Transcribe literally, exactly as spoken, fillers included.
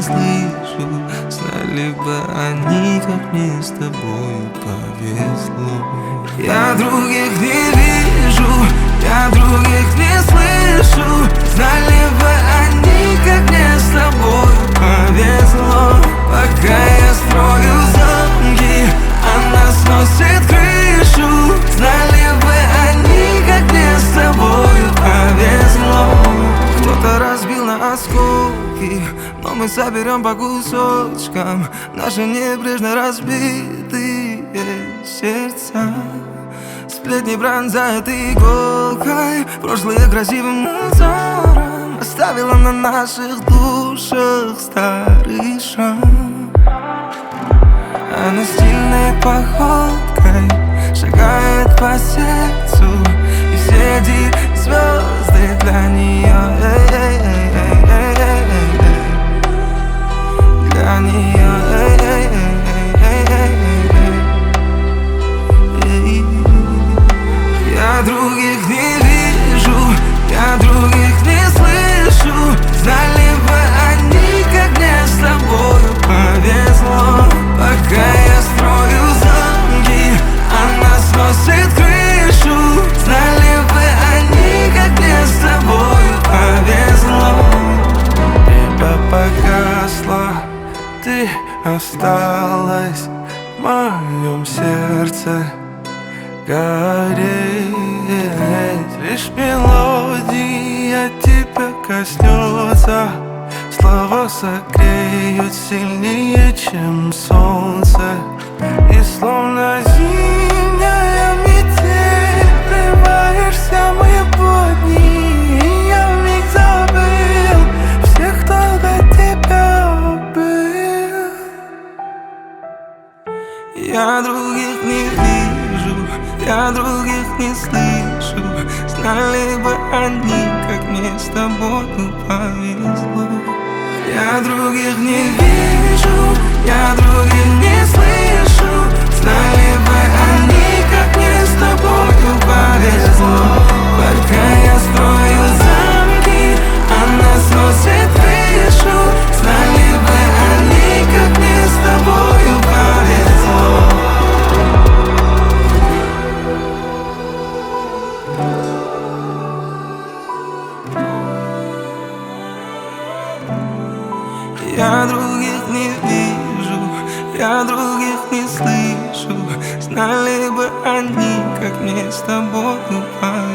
слышу. Знали бы они, как мне с тобою повезло. Я других не вижу, я других не слышу. Знали бы они, как мне с тобою повезло. Пока я строю замки, она сносит крышу. Знали бы они, как мне с тобою повезло. Кто-то разбил на осколки, но мы соберем по кусочкам наши небрежно разбитые сердца. Сплетни пронзают иголкой, прошлое красивым узором оставила на наших душах старый шрам. Она стильной походкой шагает по сердцу, и все эти звезды для нее, для нее. Я других не вижу, я других не слышу. Знали бы они, как мне с тобою повезло. Пока я строю замки, она сносит крышу. Знали бы они, как мне с тобою повезло. Небо погасло, ты осталась в моем сердце гореть. Лишь мелодия тебя коснется, слова согреют сильнее, чем солнце. И словно зимняя метель врываешься в мои будни, и я вмиг забыл всех, кто до тебя был. Я других не вижу, я других не слышу. Знали бы они, как мне с тобою повезло. Я других не вижу, я других не слышу. Знали бы они, как мне с тобою повезло. Пока я строю замки, она сносит крышу. Знали бы они, как мне с тобою повезло. Я других не вижу, я других не слышу. Знали бы они, как мне с тобою повезло.